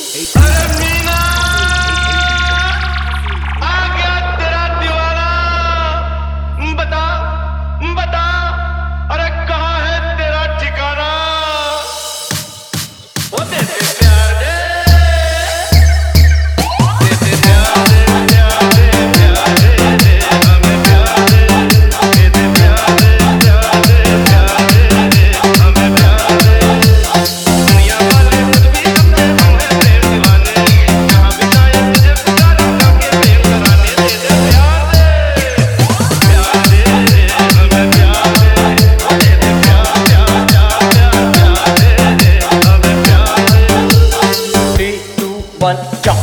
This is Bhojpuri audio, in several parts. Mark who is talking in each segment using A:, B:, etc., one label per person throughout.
A: अरे मीना आ गया तेरा दीवाना। बता बता, अरे कहाँ है तेरा ठिकाना। वो दे दे प्यार दे, दे दे प्यार दे, प्यार दे, प्यार दे, दे हमें प्यार दे, दे दे प्यार दे, प्यार दे, प्यार दे, दे हमें प्यार दे। दुनिया वाले खुद भी समझे हम हैं प्रेम दीवाने, जहाँ भी जाए तुझे पुकारा लाके प्रेम कराने। दे दे प्यार दे, प्यार दे, दे हमें प्यार दे, दे दे प्यार, प्यार, प्यार, प्यार, प्यार दे, दे हमें प्यार दे।
B: 3, 2, 1, jump.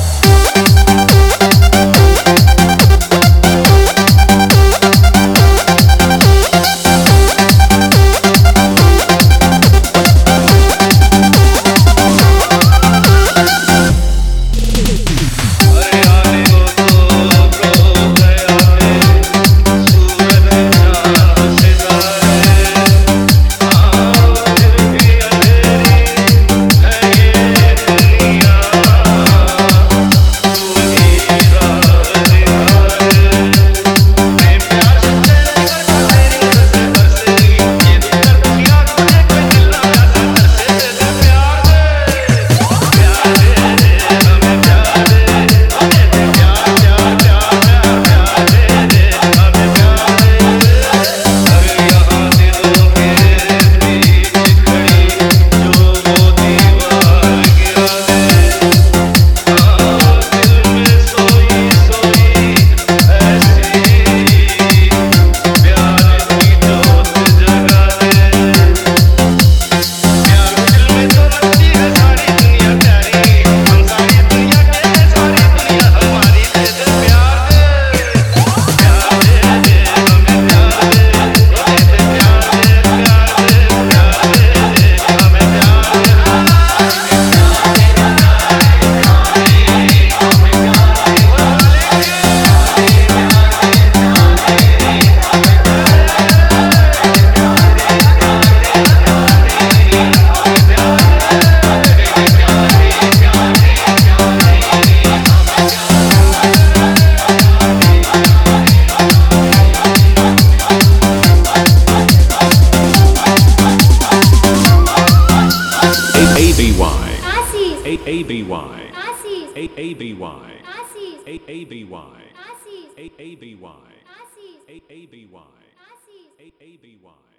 A: अरे आने को तो रोक है आने, सूरज चाँद सितारे, हाँ फिर भी अंधेरी है ये दुनिया। तू ही राह दिखाए, मैं प्यार से तेरे करता तेरी नज़र बरसेगी, ये दिल कर दुनिया तुझे कोई दिल ना ऐसा तरसे। दे दे प्यार दे, प्यार दे, दे हमें प्यार दे, दे दे प्यार, प्यार, प्यार, प्यार, प्यार दे, दे हमें प्यार दे। अरे यहाँ दिलों के बीच खड़ी जो वो दीवार गिरा दे, हाँ दिल में सोई सोई ऐसी प्यार की जोत जगा दे। प्यार दिल में तो लगती है सारी दुनिया प्यारी, हम सारी दुनिया के हैं, सारी दुनिया हमारी। दे दे प्यार दे, प्यार दे, दे हमें प्यार दे, दे दे प्यार दे, प्यार दे, प्यार दे, दे हमें प्यार दे।
C: ABY.
D: Cassis.
C: ABY.
D: Cassis.
C: ABY.
D: Cassis.
C: ABY.
D: Cassis.
C: ABY.
D: Cassis.
C: ABY.
D: Cassis.
C: ABY.